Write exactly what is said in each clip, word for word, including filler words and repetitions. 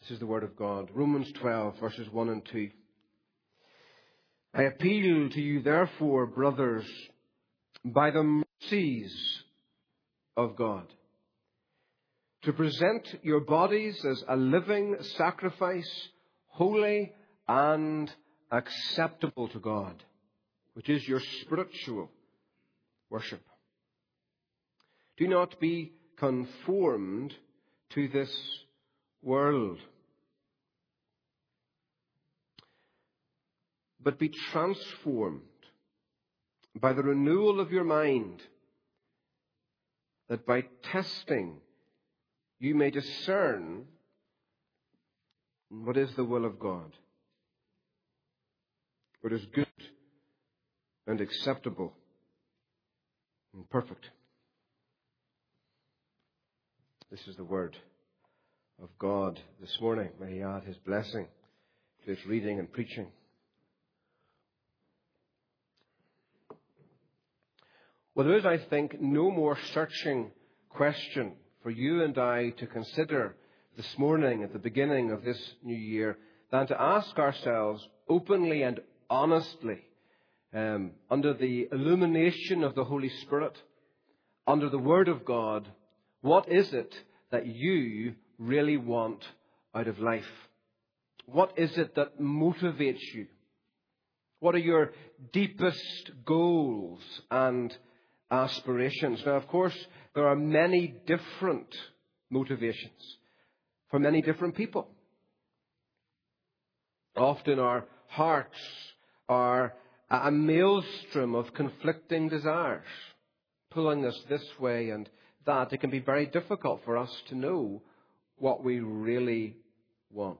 This is the Word of God. Romans twelve, verses one and two. I appeal to you, therefore, brothers, by the mercies of God, to present your bodies as a living sacrifice, holy and acceptable to God, which is your spiritual worship. Do not be conformed to this world, but be transformed by the renewal of your mind, that by testing you may discern what is the will of God, what is good and acceptable and perfect. This is the word of God this morning. May He add His blessing to its reading and preaching. Well, there is, I think, no more searching question for you and I to consider this morning at the beginning of this new year than to ask ourselves openly and honestly, um, under the illumination of the Holy Spirit, under the Word of God, what is it that you really want out of life? What is it that motivates you? What are your deepest goals and aspirations? Now, of course, there are many different motivations for many different people. Often our hearts are a maelstrom of conflicting desires, pulling us this way and that. It can be very difficult for us to know what we really want.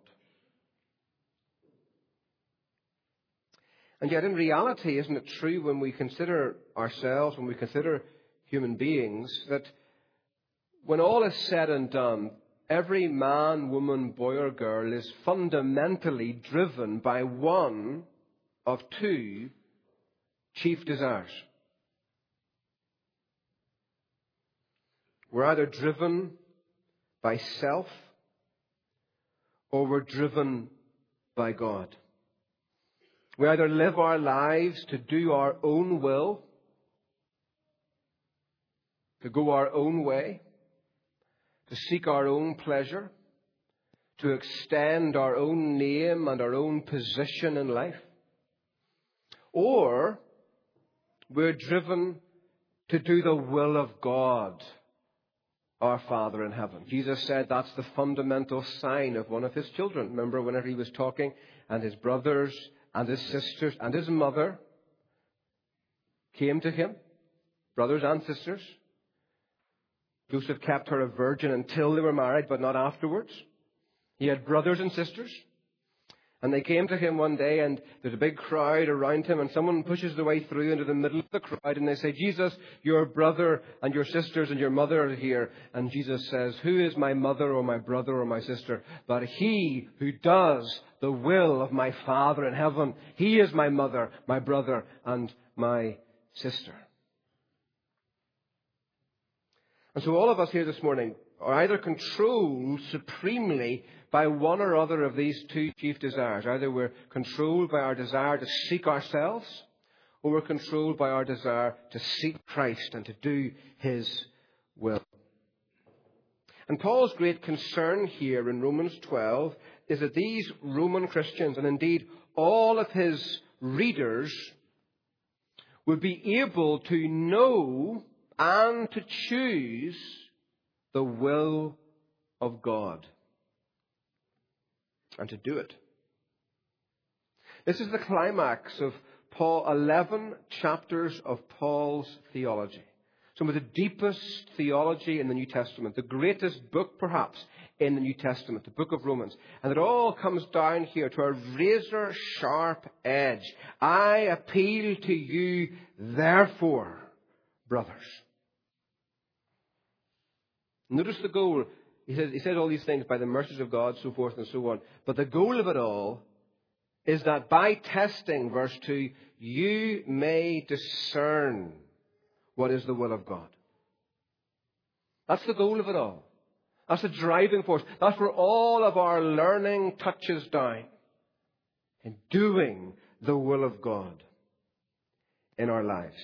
And yet, in reality, isn't it true when we consider ourselves, when we consider human beings, that when all is said and done, every man, woman, boy or girl is fundamentally driven by one of two chief desires. We're either driven by self or we're driven by God. We either live our lives to do our own will, to go our own way, to seek our own pleasure, to extend our own name and our own position in life, or we're driven to do the will of God, our Father in heaven. Jesus said that's the fundamental sign of one of His children. Remember whenever He was talking and His brothers and His sisters and His mother came to Him, brothers and sisters. Joseph kept her a virgin until they were married, but not afterwards. He had brothers and sisters. And they came to Him one day, and there's a big crowd around Him, and someone pushes their way through into the middle of the crowd, and they say, Jesus, your brother and your sisters and your mother are here. And Jesus says, who is my mother or my brother or my sister? But he who does the will of my Father in heaven. He is my mother, my brother, and my sister. And so all of us here this morning are either controlled supremely by one or other of these two chief desires. Either we're controlled by our desire to seek ourselves, or we're controlled by our desire to seek Christ and to do His will. And Paul's great concern here in Romans twelve is that these Roman Christians, and indeed all of his readers, would be able to know and to choose the will of God, and to do it. This is the climax of Paul, eleven chapters of Paul's theology. Some of the deepest theology in the New Testament, the greatest book perhaps in the New Testament, the book of Romans. And it all comes down here to a razor-sharp edge. I appeal to you, therefore, brothers. Notice the goal. He says, he says all these things by the mercies of God, so forth and so on. But the goal of it all is that by testing, verse two, you may discern what is the will of God. That's the goal of it all. That's the driving force. That's where all of our learning touches down. In doing the will of God in our lives.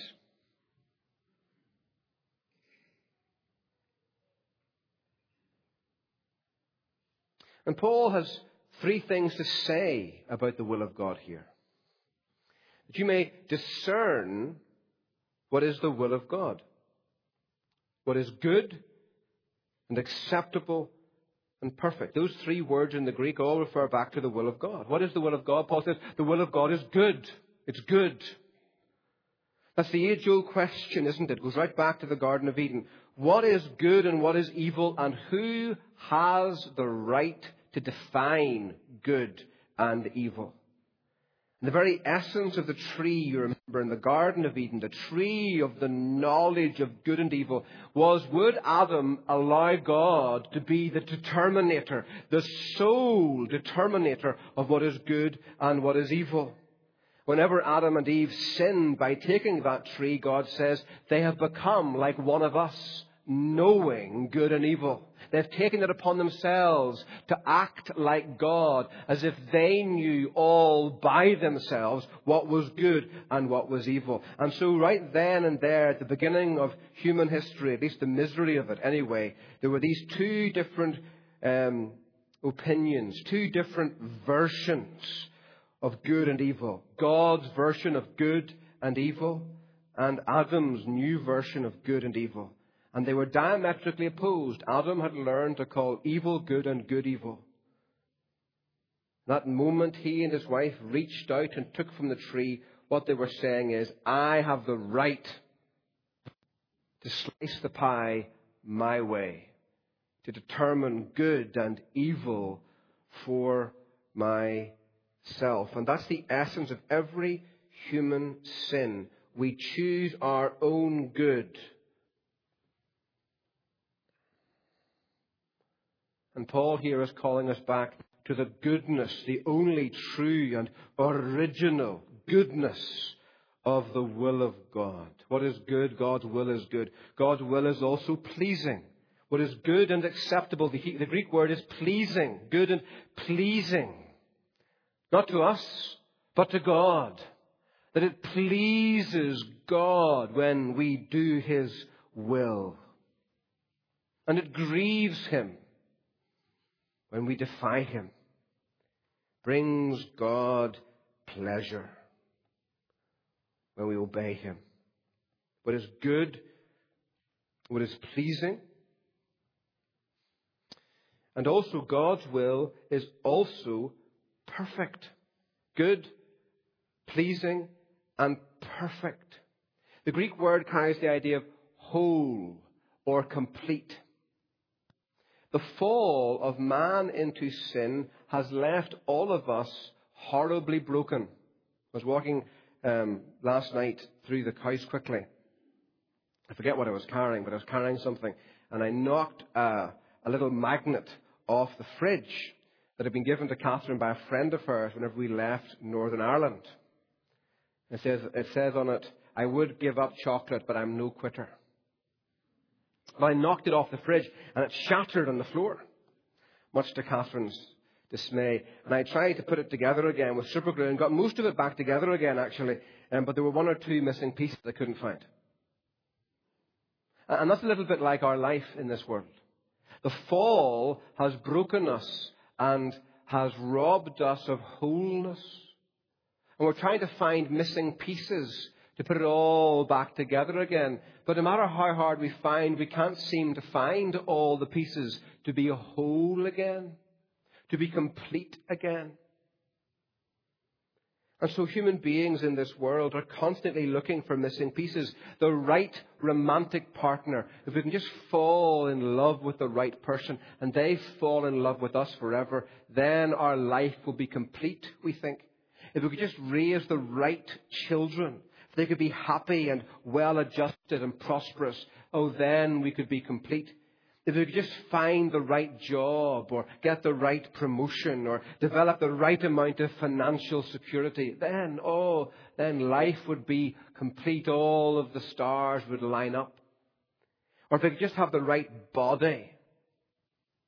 And Paul has three things to say about the will of God here. That you may discern what is the will of God. What is good and acceptable and perfect. Those three words in the Greek all refer back to the will of God. What is the will of God? Paul says the will of God is good. It's good. That's the age-old question, isn't it? It goes right back to the Garden of Eden. What is good and what is evil, and who has the right to define good and evil? And the very essence of the tree, you remember, in the Garden of Eden, the tree of the knowledge of good and evil, was, would Adam allow God to be the determinator, the sole determinator of what is good and what is evil? Whenever Adam and Eve sinned by taking that tree, God says, they have become like one of us, knowing good and evil. They've taken it upon themselves to act like God, as if they knew all by themselves what was good and what was evil. And so right then and there, at the beginning of human history, at least the misery of it anyway, there were these two different um, opinions, two different versions of good and evil. God's version of good and evil, and Adam's new version of good and evil. And they were diametrically opposed. Adam had learned to call evil good and good evil. That moment he and his wife reached out and took from the tree, what they were saying is, I have the right to slice the pie my way, to determine good and evil for myself. And that's the essence of every human sin. We choose our own good. And Paul here is calling us back to the goodness, the only true and original goodness of the will of God. What is good? God's will is good. God's will is also pleasing. What is good and acceptable? The, the Greek word is pleasing. Good and pleasing. Not to us, but to God. That it pleases God when we do His will. And it grieves Him when we defy Him. Brings God pleasure when we obey Him. What is good, what is pleasing. And also God's will is also perfect. Good, pleasing, and perfect. The Greek word carries the idea of whole or complete. The fall of man into sin has left all of us horribly broken. I was walking um, last night through the house quickly. I forget what I was carrying, but I was carrying something. And I knocked uh, a little magnet off the fridge that had been given to Catherine by a friend of hers whenever we left Northern Ireland. It says, it says on it, I would give up chocolate, but I'm no quitter. Well, I knocked it off the fridge and it shattered on the floor, much to Catherine's dismay. And I tried to put it together again with super glue and got most of it back together again, actually. Um, but there were one or two missing pieces I couldn't find. And that's a little bit like our life in this world. The fall has broken us and has robbed us of wholeness. And we're trying to find missing pieces to put it all back together again. But no matter how hard we find, we can't seem to find all the pieces to be whole again, to be complete again. And so human beings in this world are constantly looking for missing pieces. The right romantic partner. If we can just fall in love with the right person and they fall in love with us forever, then our life will be complete, we think. If we could just raise the right children, if they could be happy and well-adjusted and prosperous, oh, then we could be complete. If we could just find the right job or get the right promotion or develop the right amount of financial security, then, oh, then life would be complete. All of the stars would line up. Or if we could just have the right body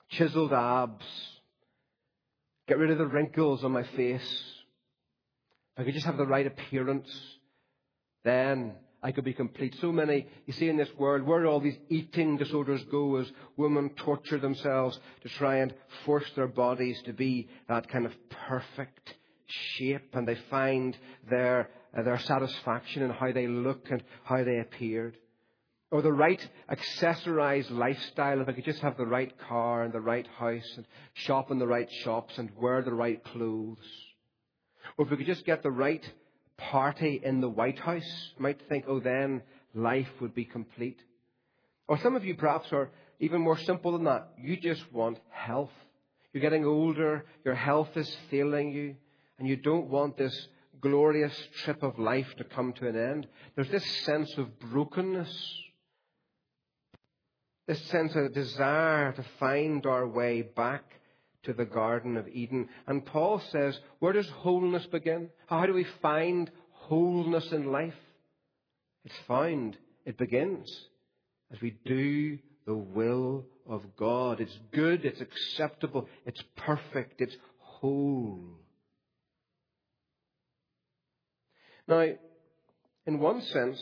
chiseled abs, get rid of the wrinkles on my face. If I could just have the right appearance, then I could be complete. So many, you see in this world, where do all these eating disorders go as women torture themselves to try and force their bodies to be that kind of perfect shape, and they find their, uh, their satisfaction in how they look and how they appeared. Or the right accessorized lifestyle. If I could just have the right car and the right house and shop in the right shops and wear the right clothes. Or if we could just get the right party in the White House, you might think, oh, then life would be complete. Or some of you perhaps are even more simple than that. You just want health. You're getting older, your health is failing you, and you don't want this glorious trip of life to come to an end. There's this sense of brokenness. This sense of desire to find our way back to the Garden of Eden. And Paul says, where does wholeness begin? How do we find wholeness in life? It's found, it begins as we do the will of God. It's good, it's acceptable, it's perfect, it's whole. Now, in one sense,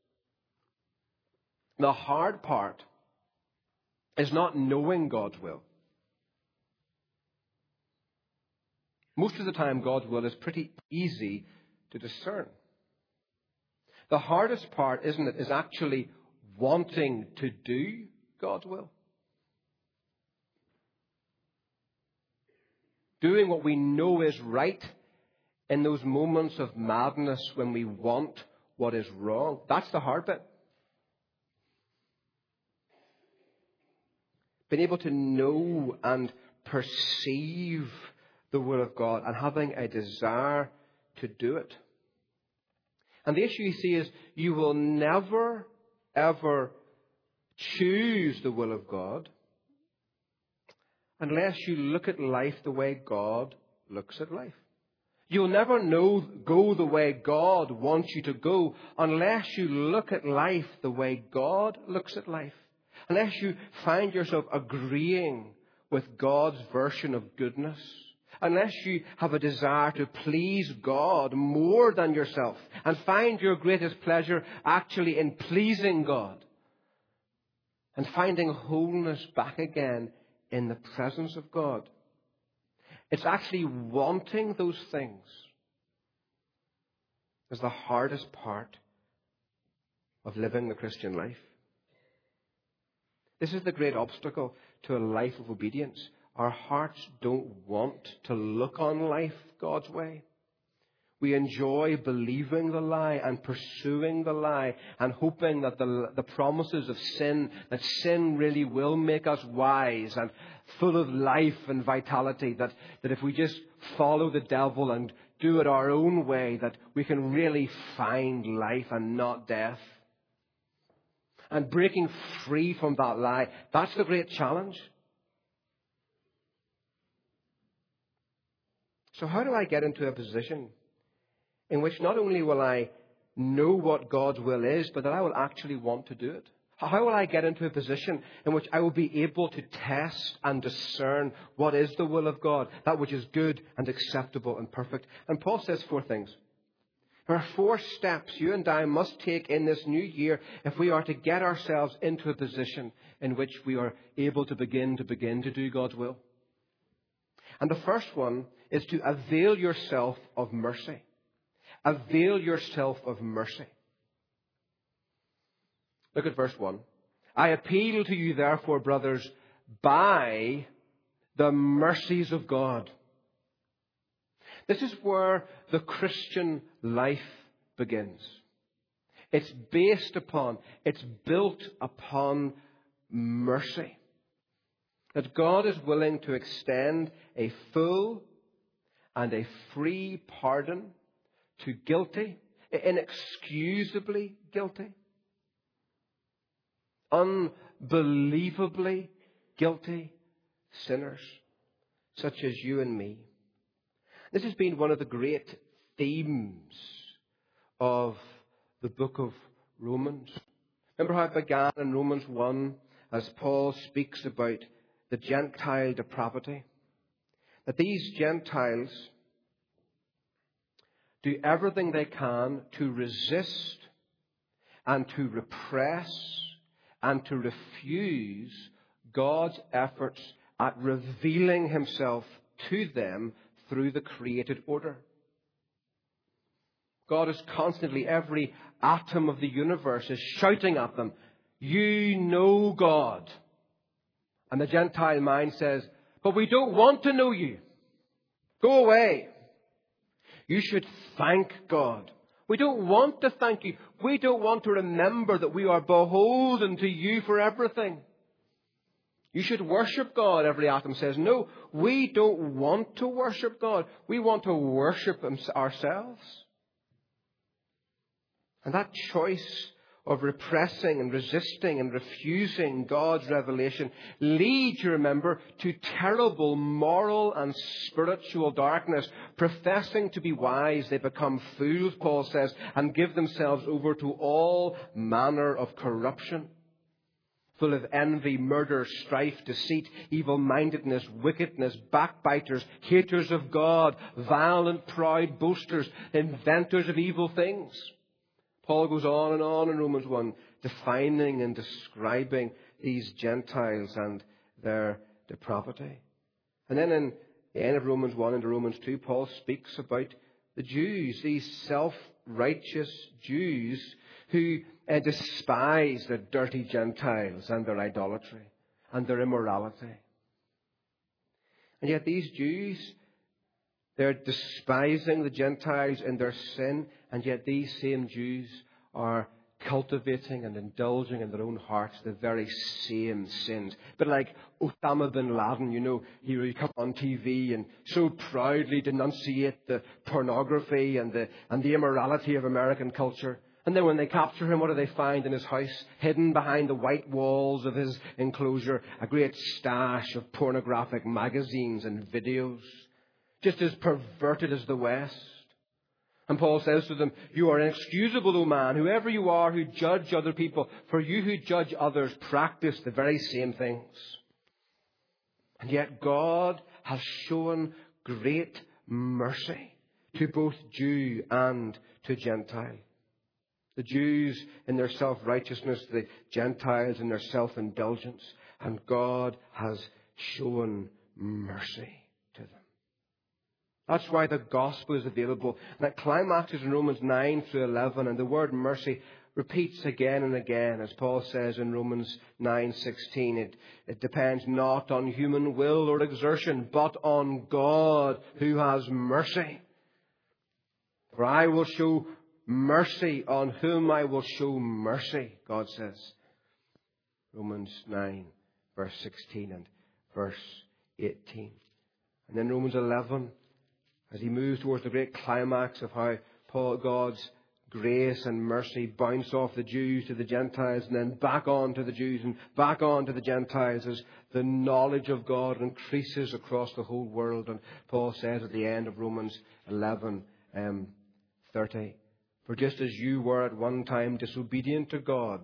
the hard part is not knowing God's will. Most of the time, God's will is pretty easy to discern. The hardest part, isn't it, is actually wanting to do God's will. Doing what we know is right in those moments of madness when we want what is wrong. That's the hard bit. Being able to know and perceive the will of God and having a desire to do it. And the issue, you see, is you will never, ever choose the will of God unless you look at life the way God looks at life. You'll never know, go the way God wants you to go unless you look at life the way God looks at life. Unless you find yourself agreeing with God's version of goodness. Unless you have a desire to please God more than yourself and find your greatest pleasure actually in pleasing God and finding wholeness back again in the presence of God. It's actually wanting those things is the hardest part of living the Christian life. This is the great obstacle to a life of obedience. Our hearts don't want to look on life God's way. We enjoy believing the lie and pursuing the lie and hoping that the, the promises of sin, that sin really will make us wise and full of life and vitality, that, that if we just follow the devil and do it our own way, that we can really find life and not death. And breaking free from that lie, that's the great challenge. So how do I get into a position in which not only will I know what God's will is, but that I will actually want to do it? How will I get into a position in which I will be able to test and discern what is the will of God, that which is good and acceptable and perfect? And Paul says four things. There are four steps you and I must take in this new year if we are to get ourselves into a position in which we are able to begin to begin to do God's will. And the first one is to avail yourself of mercy. Avail yourself of mercy. Look at verse one. I appeal to you, therefore, brothers, by the mercies of God. This is where the Christian life begins. It's based upon, it's built upon mercy. That God is willing to extend a full and a free pardon to guilty, inexcusably guilty, unbelievably guilty sinners, such as you and me. This has been one of the great themes of the book of Romans. Remember how it began in Romans one as Paul speaks about the Gentile depravity, that these Gentiles do everything they can to resist and to repress and to refuse God's efforts at revealing himself to them through the created order. God is constantly, every atom of the universe is shouting at them, you know God. And the Gentile mind says, but we don't want to know you. Go away. You should thank God. We don't want to thank you. We don't want to remember that we are beholden to you for everything. You should worship God, every atom says. No, we don't want to worship God. We want to worship Him ourselves. And that choice of repressing and resisting and refusing God's revelation leads, you remember, to terrible moral and spiritual darkness. Professing to be wise, they become fools, Paul says, and give themselves over to all manner of corruption, full of envy, murder, strife, deceit, evil-mindedness, wickedness, backbiters, haters of God, violent, proud, boasters, inventors of evil things. Paul goes on and on in Romans one, defining and describing these Gentiles and their depravity. And then in the end of Romans one into Romans two, Paul speaks about the Jews, these self-righteous Jews who uh, despise the dirty Gentiles and their idolatry and their immorality. And yet these Jews, they're despising the Gentiles in their sin, and yet these same Jews are cultivating and indulging in their own hearts the very same sins. But like Osama bin Laden, you know, he would come on T V and so proudly denunciate the pornography and the, and the immorality of American culture. And then when they capture him, what do they find in his house? Hidden behind the white walls of his enclosure, a great stash of pornographic magazines and videos, just as perverted as the West. And Paul says to them, you are inexcusable, O man, whoever you are who judge other people, for you who judge others practice the very same things. And yet God has shown great mercy to both Jew and to Gentile. The Jews in their self-righteousness, the Gentiles in their self-indulgence, and God has shown mercy to them. That's why the gospel is available. And it climaxes in Romans nine through eleven, and the word mercy repeats again and again, as Paul says in Romans nine sixteen. It, it depends not on human will or exertion, but on God who has mercy. For I will show mercy on whom I will show mercy, God says. Romans nine, verse sixteen and verse eighteen. And then Romans eleven, as he moves towards the great climax of how Paul, God's grace and mercy bounce off the Jews to the Gentiles and then back on to the Jews and back on to the Gentiles as the knowledge of God increases across the whole world. And Paul says at the end of Romans eleven, um, thirty, for just as you were at one time disobedient to God,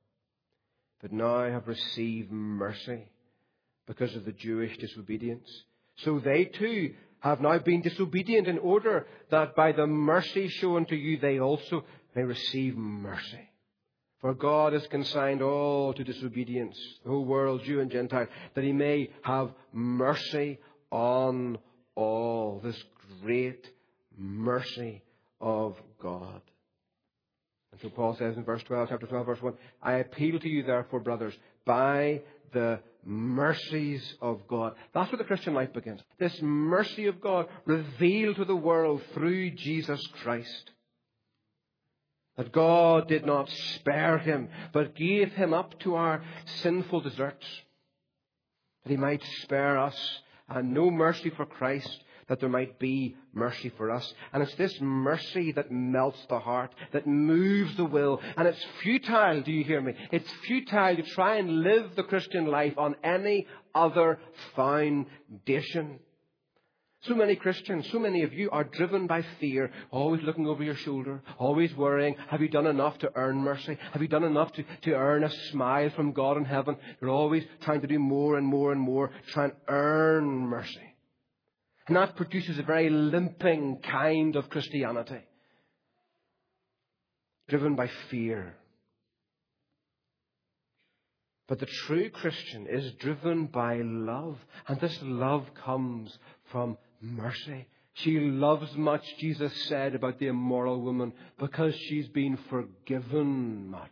but now have received mercy because of the Jewish disobedience, so they too have now been disobedient, in order that by the mercy shown to you they also may receive mercy. For God has consigned all to disobedience, the whole world, Jew and Gentile, that He may have mercy on all. This great mercy of God. And so Paul says in verse twelve, chapter twelve, verse one, I appeal to you therefore, brothers, by the mercies of God. That's where the Christian life begins. This mercy of God revealed to the world through Jesus Christ. That God did not spare Him, but gave Him up to our sinful deserts, that He might spare us, and no mercy for Christ, that there might be mercy for us. And it's this mercy that melts the heart, that moves the will. And it's futile, do you hear me? It's futile to try and live the Christian life on any other foundation. So many Christians, so many of you are driven by fear, always looking over your shoulder, always worrying, have you done enough to earn mercy? Have you done enough to, to earn a smile from God in heaven? You're always trying to do more and more and more, try and earn mercy. And that produces a very limping kind of Christianity, driven by fear. But the true Christian is driven by love, and this love comes from mercy. She loves much, Jesus said about the immoral woman, because she's been forgiven much.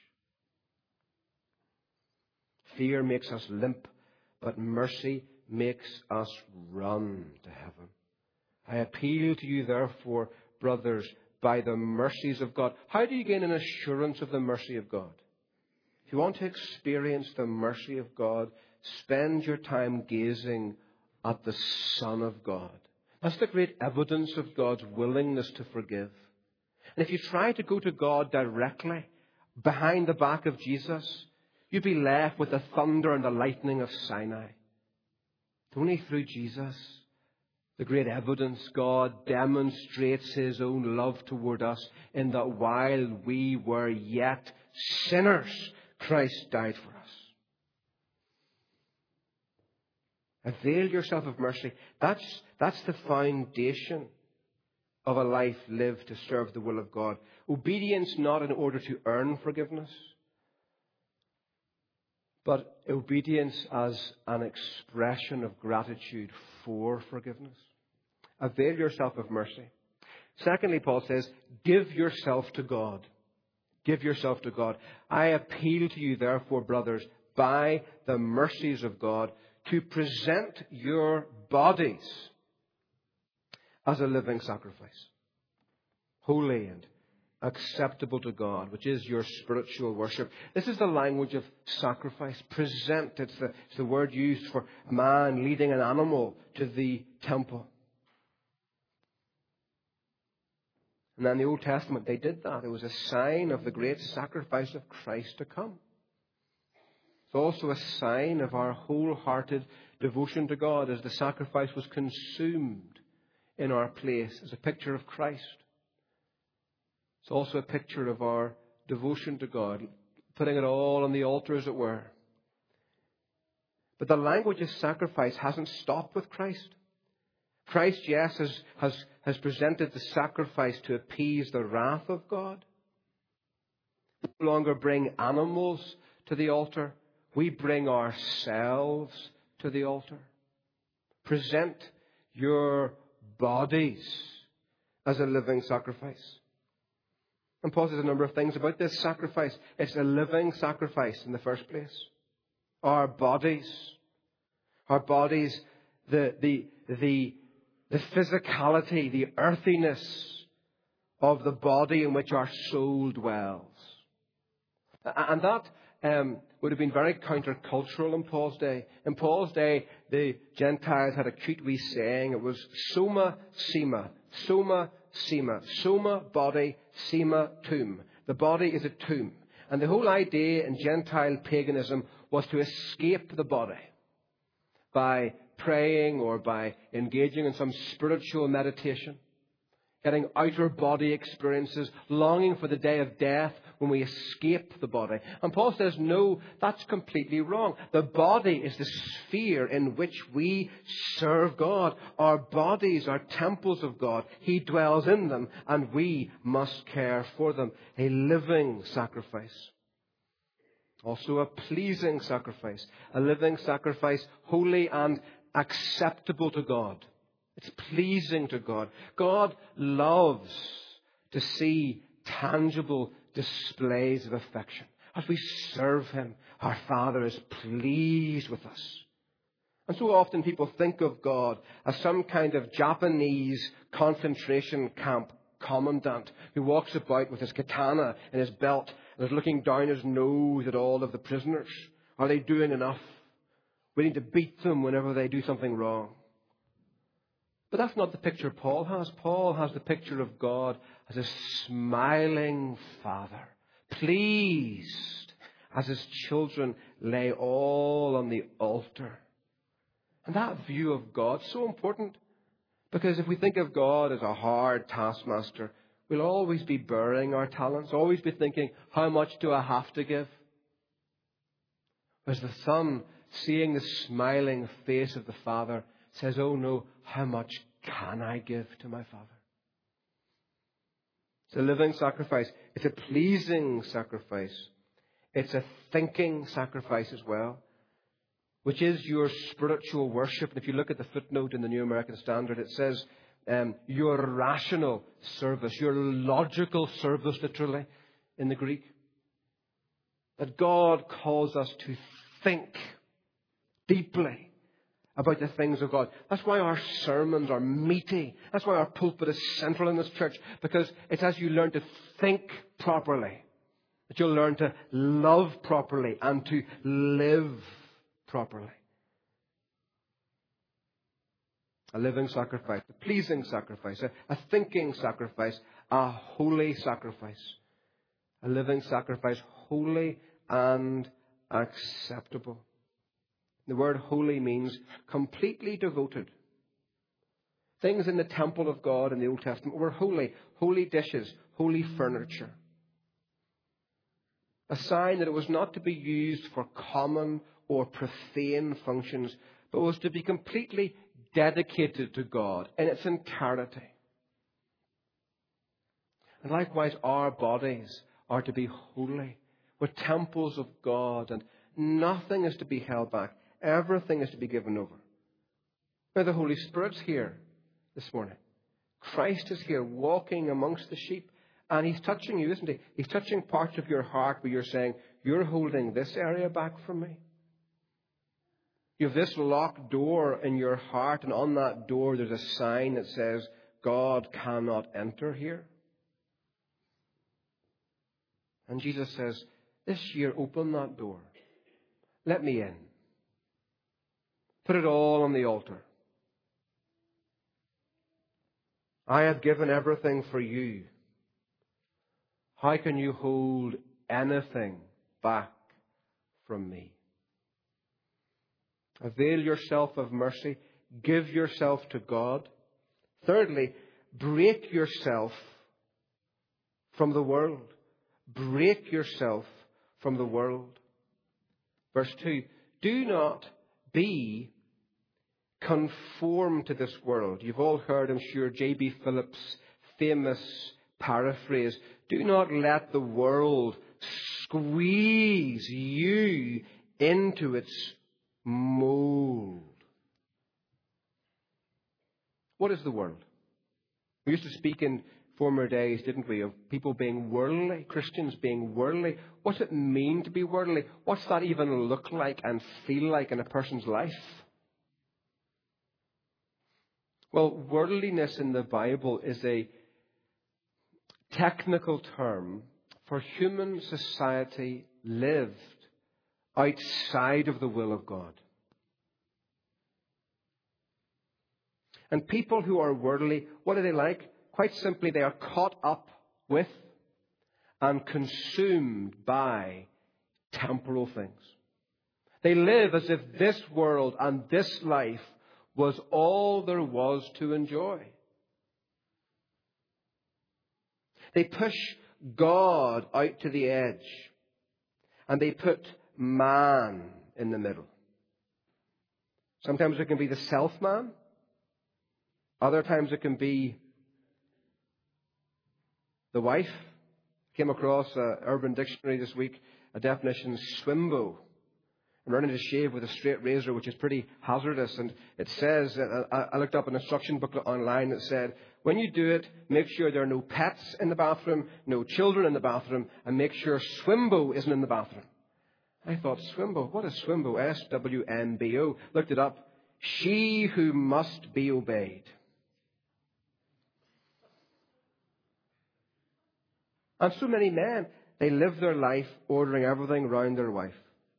Fear makes us limp, but mercy makes us run to heaven. I appeal to you, therefore, brothers, by the mercies of God. How do you gain an assurance of the mercy of God? If you want to experience the mercy of God, spend your time gazing at the Son of God. That's the great evidence of God's willingness to forgive. And if you try to go to God directly, behind the back of Jesus, you'd be left with the thunder and the lightning of Sinai. It's only through Jesus, the great evidence, God demonstrates His own love toward us in that while we were yet sinners, Christ died for us. Avail yourself of mercy. That's, that's the foundation of a life lived to serve the will of God. Obedience not in order to earn forgiveness, but obedience as an expression of gratitude for forgiveness. Avail yourself of mercy. Secondly, Paul says, give yourself to God. Give yourself to God. I appeal to you, therefore, brothers, by the mercies of God, to present your bodies as a living sacrifice, holy and acceptable to God, which is your spiritual worship. This is the language of sacrifice. Present. It's the, it's the word used for a man leading an animal to the temple. And in the Old Testament, they did that. It was a sign of the great sacrifice of Christ to come. It's also a sign of our wholehearted devotion to God as the sacrifice was consumed in our place, as a picture of Christ. It's also a picture of our devotion to God, putting it all on the altar, as it were. But the language of sacrifice hasn't stopped with Christ. Christ, yes, has, has, has presented the sacrifice to appease the wrath of God. We no longer bring animals to the altar. We bring ourselves to the altar. Present your bodies as a living sacrifice. And Paul says a number of things about this sacrifice. It's a living sacrifice in the first place. Our bodies, our bodies, the, the, the, the physicality, the earthiness of the body in which our soul dwells. And that um, would have been very countercultural in Paul's day. In Paul's day, the Gentiles had a cute wee saying. It was soma sema, soma sema, soma body, sema tomb. The body is a tomb. And the whole idea in Gentile paganism was to escape the body by praying or by engaging in some spiritual meditation, getting outer body experiences, longing for the day of death when we escape the body. And Paul says, no, that's completely wrong. The body is the sphere in which we serve God. Our bodies are temples of God. He dwells in them, and we must care for them. A living sacrifice. Also a pleasing sacrifice. A living sacrifice, holy and acceptable to God. It's pleasing to God. God loves to see tangible displays of affection. As we serve Him, our Father is pleased with us. And so often people think of God as some kind of Japanese concentration camp commandant who walks about with his katana in his belt and is looking down his nose at all of the prisoners. Are they doing enough? We need to beat them whenever they do something wrong. But that's not the picture Paul has. Paul has the picture of God as a smiling Father, pleased as His children lay all on the altar. And that view of God is so important. Because if we think of God as a hard taskmaster, we'll always be burying our talents, always be thinking, how much do I have to give? Whereas the Son, seeing the smiling face of the Father, says, oh no, how much can I give to my Father? It's a living sacrifice. It's a pleasing sacrifice. It's a thinking sacrifice as well, which is your spiritual worship. And if you look at the footnote in the New American Standard, it says um, your rational service, your logical service, literally, in the Greek. That God calls us to think deeply about the things of God. That's why our sermons are meaty. That's why our pulpit is central in this church, because it's as you learn to think properly that you'll learn to love properly and to live properly. A living sacrifice, a pleasing sacrifice, a, a thinking sacrifice, a holy sacrifice. A living sacrifice, holy and acceptable. The word holy means completely devoted. Things in the temple of God in the Old Testament were holy. Holy dishes, holy furniture. A sign that it was not to be used for common or profane functions, but was to be completely dedicated to God in its entirety. And likewise, our bodies are to be holy. We're temples of God, and nothing is to be held back. Everything is to be given over. Now, the Holy Spirit's here this morning. Christ is here walking amongst the sheep. And He's touching you, isn't He? He's touching parts of your heart where you're saying, you're holding this area back from me. You have this locked door in your heart, and on that door there's a sign that says, God cannot enter here. And Jesus says, this year, open that door. Let me in. Put it all on the altar. I have given everything for you. How can you hold anything back from me? Avail yourself of mercy. Give yourself to God. Thirdly, break yourself from the world. Break yourself from the world. Verse two, do not be conformed to this world. You've all heard, I'm sure, J B Phillips' famous paraphrase. Do not let the world squeeze you into its mold. What is the world? We used to speak in former days, didn't we, of people being worldly, Christians being worldly. What's it mean to be worldly? What's that even look like and feel like in a person's life? Well, worldliness in the Bible is a technical term for human society lived outside of the will of God. And people who are worldly, what are they like? Quite simply, they are caught up with and consumed by temporal things. They live as if this world and this life was all there was to enjoy. They push God out to the edge, and they put man in the middle. Sometimes it can be the self-man. Other times it can be the wife. I came across an Urban Dictionary this week, a definition, swimbo. And learning to shave with a straight razor, which is pretty hazardous. And it says, I looked up an instruction booklet online that said, when you do it, make sure there are no pets in the bathroom, no children in the bathroom, and make sure swimbo isn't in the bathroom. I thought, swimbo? What is swimbo? S W M B O. Looked it up. She who must be obeyed. And so many men, they live their life ordering everything round their wife.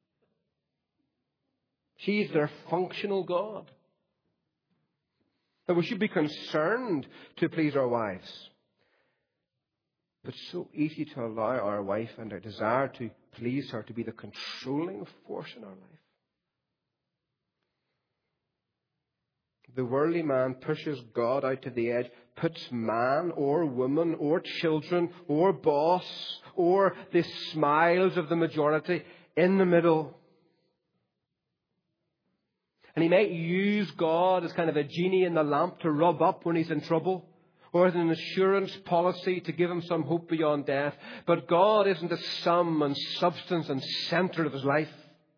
She's their functional God. And we should be concerned to please our wives. But it's so easy to allow our wife and our desire to please her to be the controlling force in our life. The worldly man pushes God out to the edge, puts man or woman or children or boss or the smiles of the majority in the middle. And he might use God as kind of a genie in the lamp to rub up when he's in trouble, or as an insurance policy to give him some hope beyond death. But God isn't the sum and substance and center of his life.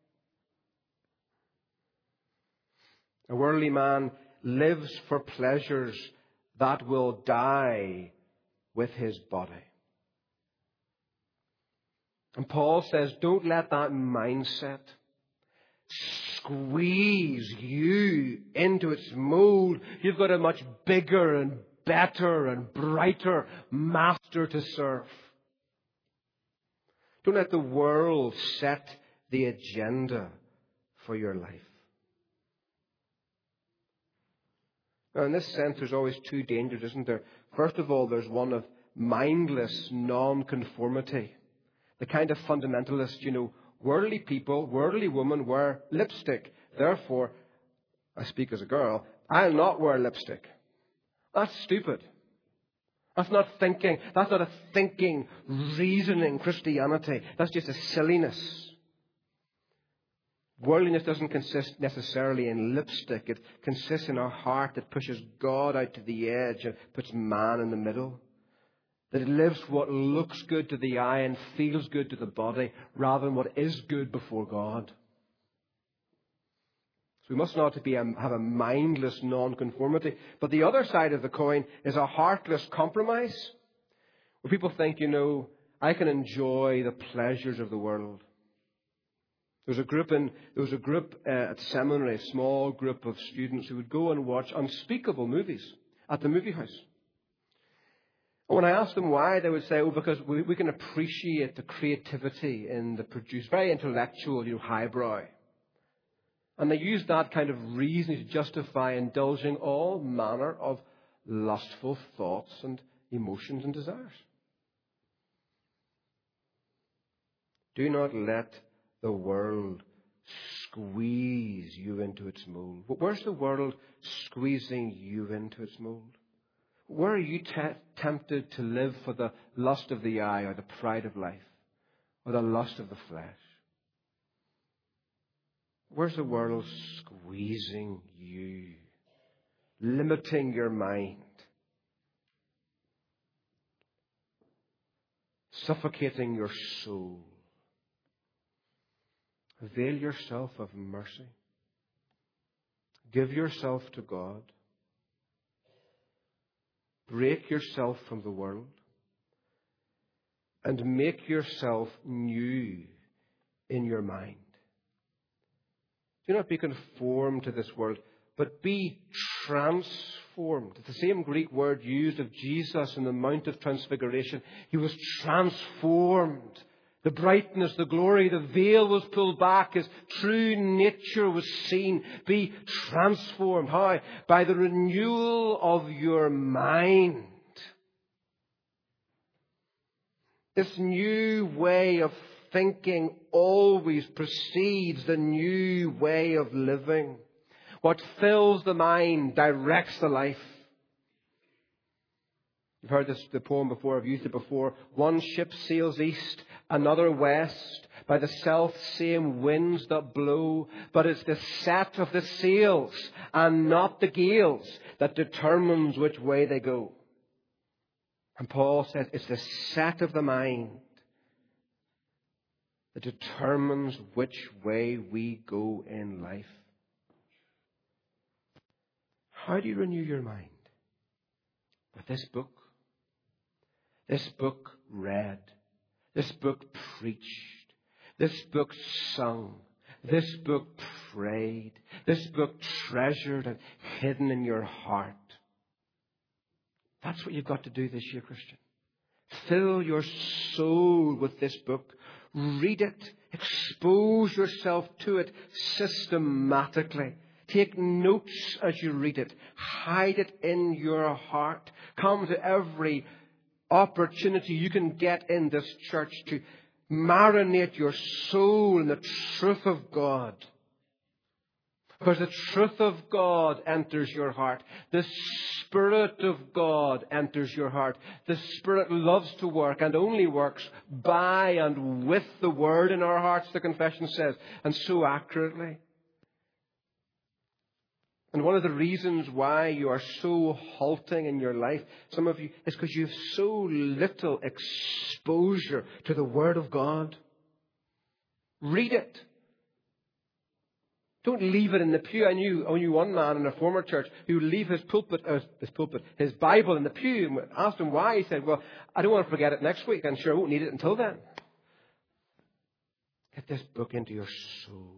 A worldly man lives for pleasures that will die with his body. And Paul says, don't let that mindset squeeze you into its mold. You've got a much bigger and better and brighter master to serve. Don't let the world set the agenda for your life. Now, in this sense, there's always two dangers, isn't there? First of all, there's one of mindless non-conformity. The kind of fundamentalist, you know, worldly people, worldly women wear lipstick. Therefore, I speak as a girl, I'll not wear lipstick. That's stupid. That's not thinking. That's not a thinking, reasoning Christianity. That's just a silliness. Worldliness doesn't consist necessarily in lipstick. It consists in a heart that pushes God out to the edge and puts man in the middle. That it lives what looks good to the eye and feels good to the body rather than what is good before God. So we must not be a, have a mindless non-conformity. But the other side of the coin is a heartless compromise. Where people think, you know, I can enjoy the pleasures of the world. There was a group in there was a group uh, at seminary, a small group of students who would go and watch unspeakable movies at the movie house. And when I asked them why, they would say, "Oh, because we, we can appreciate the creativity in the produce, very intellectual, you know, highbrow." And they used that kind of reasoning to justify indulging all manner of lustful thoughts and emotions and desires. Do not let the world squeeze you into its mold. Where's the world squeezing you into its mold? Where are you te- tempted to live for the lust of the eye or the pride of life or the lust of the flesh? Where's the world squeezing you, limiting your mind, suffocating your soul? Avail yourself of mercy. Give yourself to God. Break yourself from the world. And make yourself new in your mind. Do not be conformed to this world, but be transformed. It's the same Greek word used of Jesus in the Mount of Transfiguration. He was transformed. The brightness, the glory, the veil was pulled back. His true nature was seen. Be transformed. How? By the renewal of your mind. This new way of thinking always precedes the new way of living. What fills the mind directs the life. You've heard this the poem before. I've used it before. One ship sails east, another west, by the self-same winds that blow. But it's the set of the sails and not the gales that determines which way they go. And Paul says it's the set of the mind that determines which way we go in life. How do you renew your mind? With this book. This book read. This book preached. This book sung. This book prayed. This book treasured and hidden in your heart. That's what you've got to do this year, Christian. Fill your soul with this book. Read it. Expose yourself to it systematically. Take notes as you read it. Hide it in your heart. Come to every opportunity you can get in this church to marinate your soul in the truth of God. Because the truth of God enters your heart. The Spirit of God enters your heart. The Spirit loves to work and only works by and with the Word in our hearts, the confession says, and so accurately. And one of the reasons why you are so halting in your life, some of you, is because you have so little exposure to the Word of God. Read it. Don't leave it in the pew. I knew, I knew one man in a former church who would leave his pulpit, uh, his pulpit, his Bible in the pew. And asked him why. He said, well, I don't want to forget it next week. I'm sure I won't need it until then. Get this book into your soul.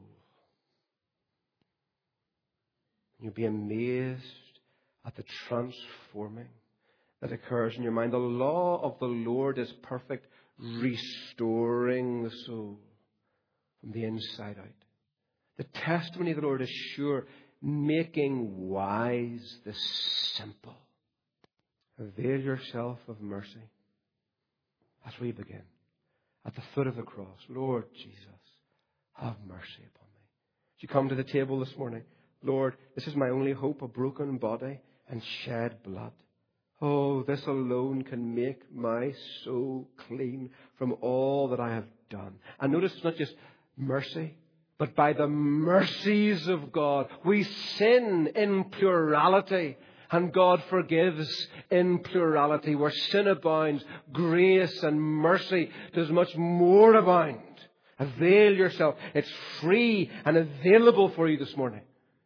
You'll be amazed at the transforming that occurs in your mind. The law of the Lord is perfect, restoring the soul from the inside out. The testimony of the Lord is sure, making wise the simple. Avail yourself of mercy as we begin. At the foot of the cross, Lord Jesus, have mercy upon me. As you come to the table this morning, Lord, this is my only hope, a broken body and shed blood. Oh, this alone can make my soul clean from all that I have done. And notice it's not just mercy, but by the mercies of God, we sin in plurality, and God forgives in plurality. Where sin abounds, grace and mercy does much more abound. Avail yourself. It's free and available for you this morning.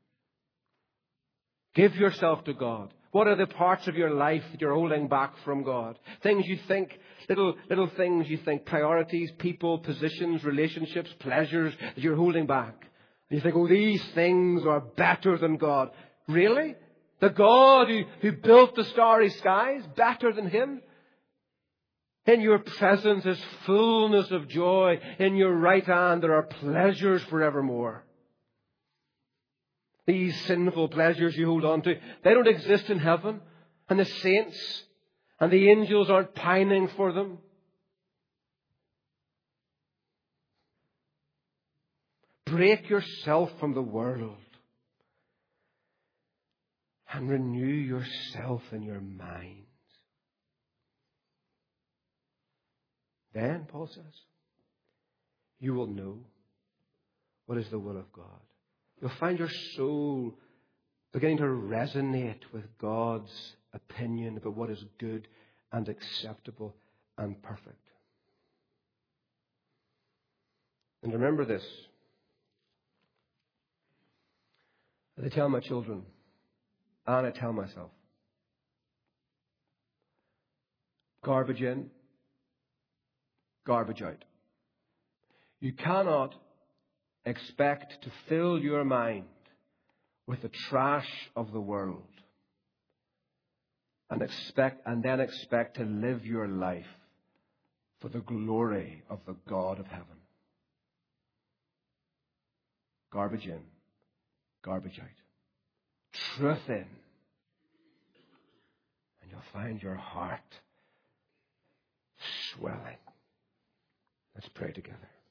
Give yourself to God. What are the parts of your life that you're holding back from God? Things you think, little little things you think, priorities, people, positions, relationships, pleasures that you're holding back. And you think, oh, these things are better than God. Really? The God who, who built the starry skies, better than Him? In your presence is fullness of joy. In your right hand there are pleasures forevermore. These sinful pleasures you hold on to, they don't exist in heaven. And the saints and the angels aren't pining for them. Break yourself from the world and renew yourself in your mind. Then, Paul says, you will know what is the will of God. You'll find your soul beginning to resonate with God's opinion about what is good and acceptable and perfect. And remember this. As I tell my children, and I tell myself, garbage in, garbage out. You cannot expect to fill your mind with the trash of the world and expect and then expect to live your life for the glory of the God of heaven. Garbage in, garbage out. Truth in. And you'll find your heart swelling. Let's pray together.